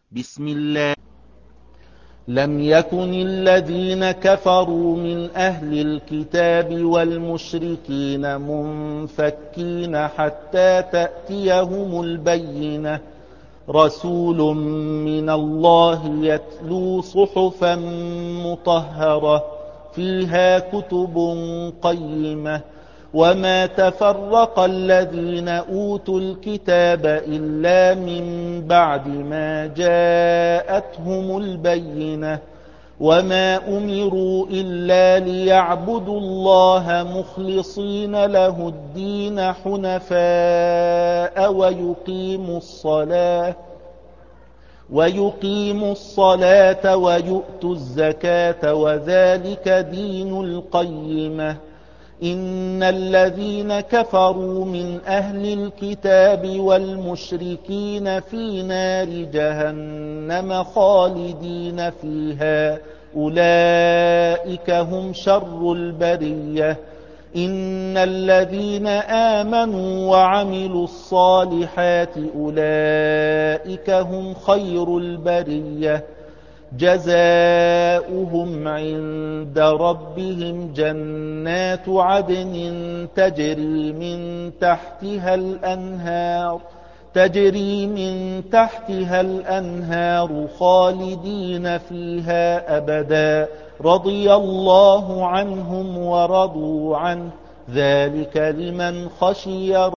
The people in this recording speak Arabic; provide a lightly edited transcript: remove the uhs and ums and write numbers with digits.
بسم الله. لم يكن الذين كفروا من أهل الكتاب والمشركين منفكين حتى تأتيهم البينة، رسول من الله يتلو صحفا مطهرة فيها كتب قيمة، وما تفرق الذين أوتوا الكتاب إلا من بعد ما جاءتهم البينة، وما أمروا إلا ليعبدوا الله مخلصين له الدين حنفاء ويقيموا الصلاة ويؤتوا الزكاة وذلك دين القيمة. إن الذين كفروا من أهل الكتاب والمشركين في نار جهنم خالدين فيها، أولئك هم شر البرية. إن الذين آمنوا وعملوا الصالحات أولئك هم خير البرية، جزاؤهم عند ربهم جنات عدن تجري من تحتها الأنهار خالدين فيها أبدا، رضي الله عنهم ورضوا عنه، ذلك لمن خشي